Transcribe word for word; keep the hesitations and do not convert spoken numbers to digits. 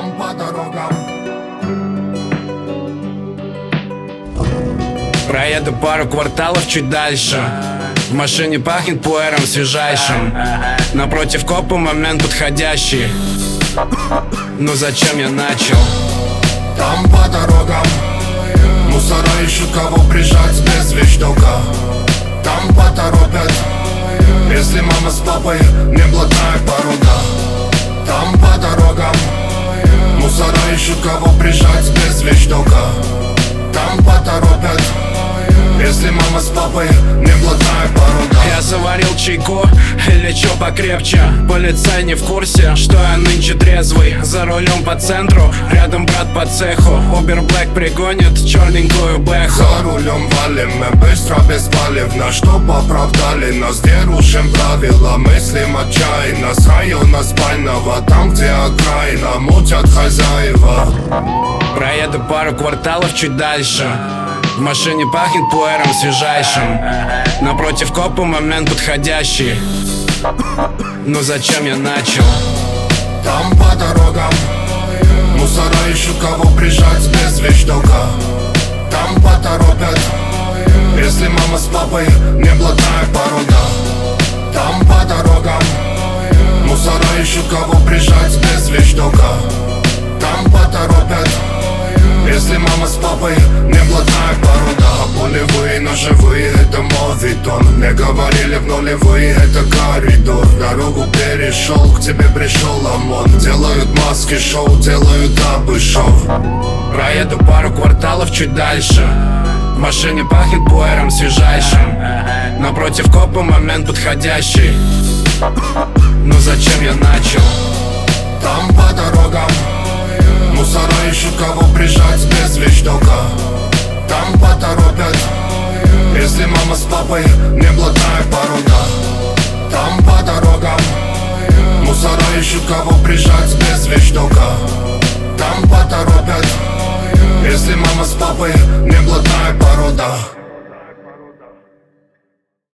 там по дорогам. Проеду пару кварталов чуть дальше. В машине пахнет пуэром свежайшим. Напротив копа момент подходящий. Ну зачем я начал? Там по дорогам мусора ищут кого прижать без вещдока. Там поторопят, если мама с папой не блатная порода. Там по дорогам мусора ищут кого прижать без вещдока. Там поторопят, если мама с папой не блатная порода. Я заварил чайку или чё покрепче. Полицай не в курсе, что я нынче трезвый. За рулем по центру, рядом брат по цеху. Убер Блэк пригонит черненькую бэху. За рулем валим мы быстро, беспалевно, чтоб оправдали нас. Дерушим правила, мыслим отчаянно. С района спального, там где окраина, мутят хозяева. Проеду пару кварталов чуть дальше. В машине пахнет пуэром свежайшим. Напротив копа момент подходящий. Ну зачем я начал? Там по дорогам мусора ищут кого прижать без вещдока. Там поторопят, если мама с папой не блатная порода. Там по дорогам мусора ищут кого прижать без вещдока. Там поторопят, если мама с папой не блатная порода. А полевые ножевые это мовитон. Мне говорили в нулевые это коридор. Дорогу перешел, к тебе пришел ОМОН. Делают маски шоу, делают дабы шоу. Проеду пару кварталов чуть дальше. В машине пахнет пуэром свежайшим. Напротив копа момент подходящий. Ну зачем я начал? Там по дорогам мусора ищут кого прижать без вещдока. Там поторопят, если мама с папой не блатная порода. Там по дорогам мусора ищут кого прижать без вещдока. Там поторопят, если мама с папой не блатная порода.